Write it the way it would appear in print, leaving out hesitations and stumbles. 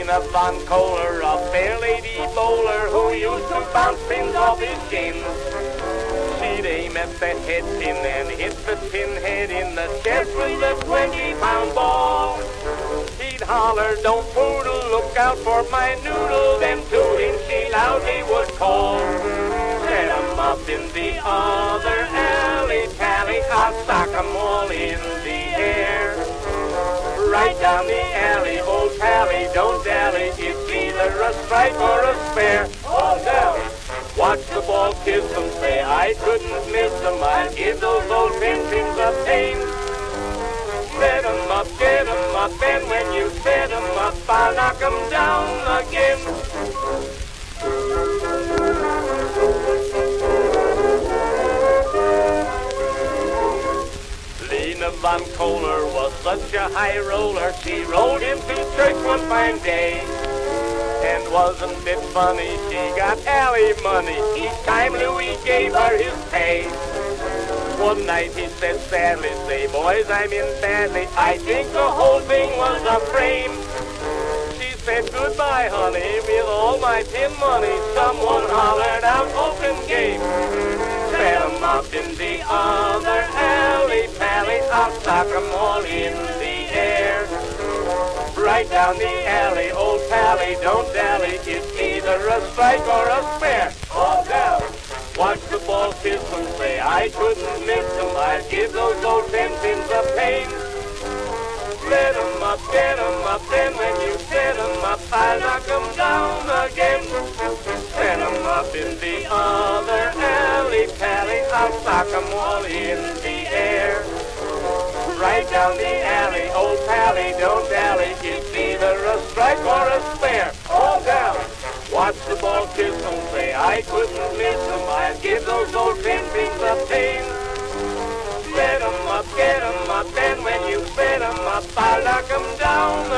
Lena Von Kohler, a fair lady bowler who used to bounce pins off his shins. She'd aim at the head pin and hit the pinhead in the chest with a 20-pound ball. He'd holler, don't poodle, look out for my noodle, then to him she loudly would call. Set 'em up in the other alley, tally, I'll sock 'em all in the air. Right down the alley, old pally, don't dally, it's either a strike or a spare. Oh, down. Watch the ball kiss 'em, say I couldn't miss 'em, I'd give those old pin-pins a pain. Set 'em up, get 'em up, and when you set 'em up, I'll knock 'em down again. Lena Von Kohler was such a high roller, she rolled into church one fine day. And wasn't it funny, she got alley money each time Louis gave her his pay. One night he said sadly, say boys, I'm in badly, I think the whole thing was a frame. She said goodbye honey, with all my pin money, someone hollered out open game. Set 'em up in the other alley, pally, I'll sock 'em all in the air. Right down the alley, old pally, don't dally, it's either a strike or a spare. All down. Watch the ball kiss 'em, say I couldn't miss 'em, I'd give those old pin-pins a pain. Set 'em up, get 'em up, then when you set 'em up, I'll knock 'em down again. Set 'em up in the other alley, pally, I'll sock 'em all in the air. Right down the alley, old pally, don't dally, it's either a strike or a spare. All down. Watch the ball kiss 'em, say I couldn't miss 'em, I'd give those old pin-pins a pain. Set 'em up, get 'em up, and when you set 'em up, I'll knock 'em down